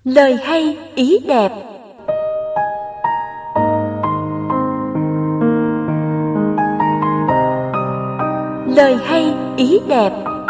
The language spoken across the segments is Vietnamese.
Lời hay ý đẹp. Lời hay ý đẹp.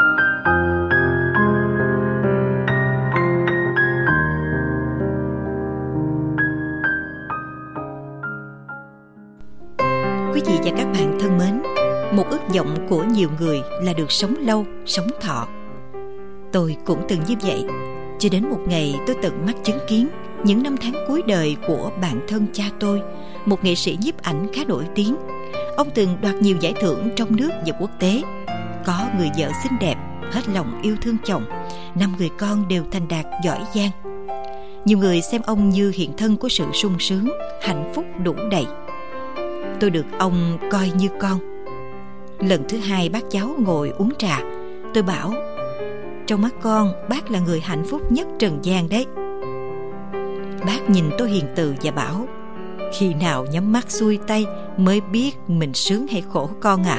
Quý vị và các bạn thân mến, một ước vọng của nhiều người là được sống lâu, sống thọ. Tôi cũng từng như vậy, cho đến một ngày tôi tận mắt chứng kiến những năm tháng cuối đời của bạn thân cha tôi, một nghệ sĩ nhiếp ảnh khá nổi tiếng. Ông từng đoạt nhiều giải thưởng trong nước và quốc tế, có người vợ xinh đẹp, hết lòng yêu thương chồng, 5 người con đều thành đạt giỏi giang. Nhiều người xem ông như hiện thân của sự sung sướng, hạnh phúc đủ đầy. Tôi được ông coi như con. Lần thứ 2 bác cháu ngồi uống trà, tôi bảo: trong mắt con, bác là người hạnh phúc nhất trần gian đấy. Bác nhìn tôi hiền từ và bảo: khi nào nhắm mắt xuôi tay mới biết mình sướng hay khổ con à.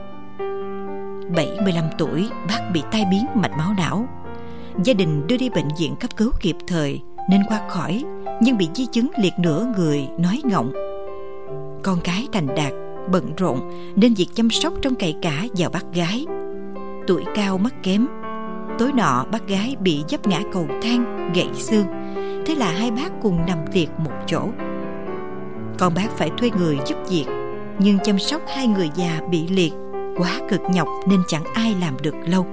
75 tuổi, bác bị tai biến mạch máu não. Gia đình đưa đi bệnh viện cấp cứu kịp thời nên qua khỏi, nhưng bị di chứng liệt nửa người, nói ngọng. Con cái thành đạt, bận rộn nên việc chăm sóc trông cậy cả vào bác gái. Tuổi cao mắt kém, tối nọ bác gái bị vấp ngã cầu thang, gãy xương. Thế là hai bác cùng nằm liệt một chỗ. Con bác phải thuê người giúp việc, nhưng chăm sóc hai người già bị liệt quá cực nhọc nên chẳng ai làm được lâu.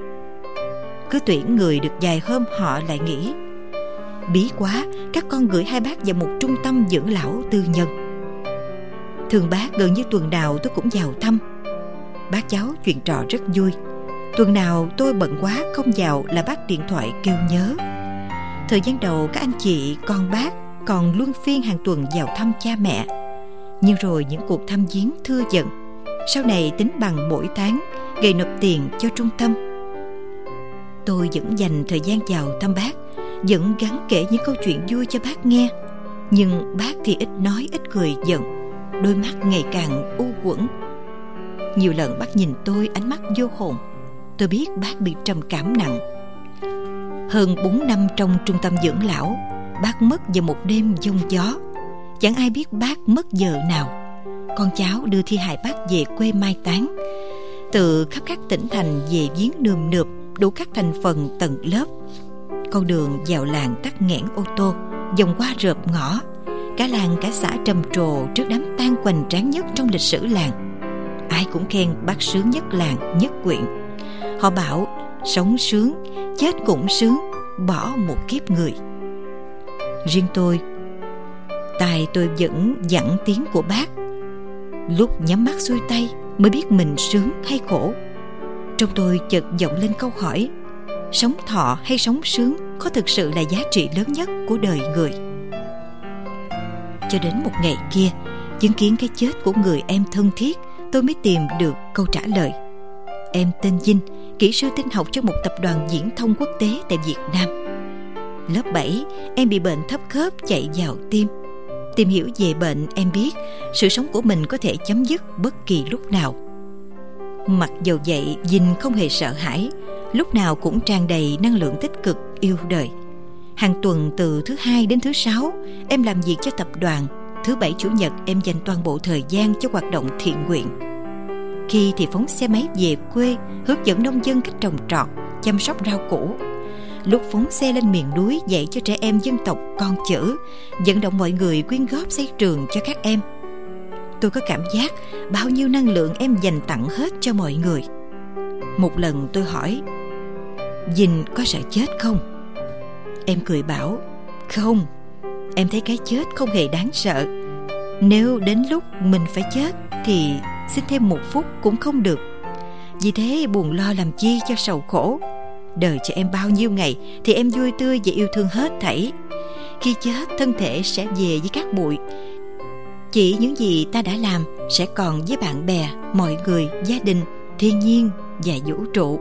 Cứ tuyển người được vài hôm họ lại nghỉ. Bí quá, các con gửi hai bác vào một trung tâm dưỡng lão tư nhân. Thường bác gần như tuần nào tôi cũng vào thăm. Bác cháu chuyện trò rất vui. Tuần nào tôi bận quá không vào là bác điện thoại kêu nhớ. Thời gian đầu các anh chị con bác còn luân phiên hàng tuần vào thăm cha mẹ, nhưng rồi những cuộc thăm viếng thưa dần. Sau này tính bằng mỗi tháng, gầy nộp tiền cho trung tâm. Tôi vẫn dành thời gian vào thăm bác, vẫn gắng kể những câu chuyện vui cho bác nghe. Nhưng bác thì ít nói ít cười dần, đôi mắt ngày càng u uẩn. Nhiều lần bác nhìn tôi ánh mắt vô hồn. Tôi biết bác bị trầm cảm nặng. Hơn 4 năm trong trung tâm dưỡng lão, bác mất vào một đêm giông gió. Chẳng ai biết bác mất giờ nào. Con cháu đưa thi hài bác về quê mai táng. Từ khắp các tỉnh thành về viếng nườm nượp, đủ các thành phần tầng lớp. Con đường vào làng tắc nghẽn ô tô, vòng qua rợp ngõ. Cả làng cả xã trầm trồ trước đám tang hoành tráng nhất trong lịch sử làng. Ai cũng khen bác sướng nhất làng, nhất huyện. Họ bảo sống sướng, chết cũng sướng, bỏ một kiếp người. Riêng tôi, tai tôi vẫn vẳng tiếng của bác. Lúc nhắm mắt xuôi tay mới biết mình sướng hay khổ. Trong tôi chợt vọng lên câu hỏi: sống thọ hay sống sướng có thực sự là giá trị lớn nhất của đời người? Cho đến một ngày kia, chứng kiến cái chết của người em thân thiết, tôi mới tìm được câu trả lời. Em tên Vinh, kỹ sư tin học cho một tập đoàn viễn thông quốc tế tại Việt Nam. Lớp 7, em bị bệnh thấp khớp chạy vào tim. Tìm hiểu về bệnh, em biết sự sống của mình có thể chấm dứt bất kỳ lúc nào. Mặc dù vậy, Vinh không hề sợ hãi, lúc nào cũng tràn đầy năng lượng tích cực, yêu đời. Hàng tuần từ thứ 2 đến thứ 6, em làm việc cho tập đoàn. Thứ 7 chủ nhật em dành toàn bộ thời gian cho hoạt động thiện nguyện. Khi thì phóng xe máy về quê, hướng dẫn nông dân cách trồng trọt, chăm sóc rau củ. Lúc phóng xe lên miền núi dạy cho trẻ em dân tộc con chữ, vận động mọi người quyên góp xây trường cho các em. Tôi có cảm giác bao nhiêu năng lượng em dành tặng hết cho mọi người. Một lần tôi hỏi: Vinh có sợ chết không? Em cười bảo: không, em thấy cái chết không hề đáng sợ. Nếu đến lúc mình phải chết thì xin thêm một phút cũng không được. Vì thế buồn lo làm chi cho sầu khổ. Đời cho em bao nhiêu ngày thì em vui tươi và yêu thương hết thảy. Khi chết, thân thể sẽ về với các bụi. Chỉ những gì ta đã làm sẽ còn với bạn bè, mọi người, gia đình, thiên nhiên và vũ trụ.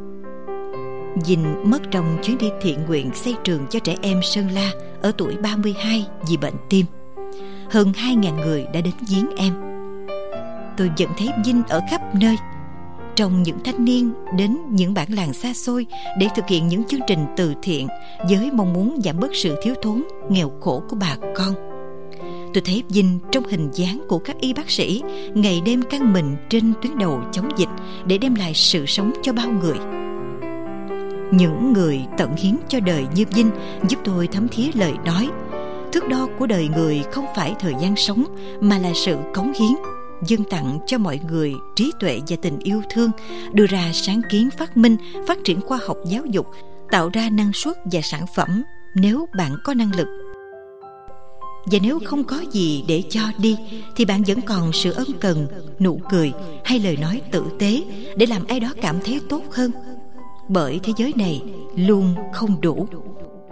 Vinh mất trong chuyến đi thiện nguyện xây trường cho trẻ em Sơn La ở tuổi 32 vì bệnh tim. Hơn 2.000 người đã đến viếng em. Tôi vẫn thấy Vinh ở khắp nơi. trong những thanh niên đến những bản làng xa xôi để thực hiện những chương trình từ thiện với mong muốn giảm bớt sự thiếu thốn, nghèo khổ của bà con. Tôi thấy Vinh trong hình dáng của các y bác sĩ ngày đêm căng mình trên tuyến đầu chống dịch để đem lại sự sống cho bao người. Những người tận hiến cho đời như Vinh giúp tôi thấm thía lời nói: thước đo của đời người không phải thời gian sống mà là sự cống hiến, dâng tặng cho mọi người trí tuệ và tình yêu thương, đưa ra sáng kiến phát minh, phát triển khoa học giáo dục, tạo ra năng suất và sản phẩm nếu bạn có năng lực. Và nếu không có gì để cho đi thì bạn vẫn còn sự ân cần, nụ cười hay lời nói tử tế để làm ai đó cảm thấy tốt hơn. Bởi thế giới này luôn không đủ.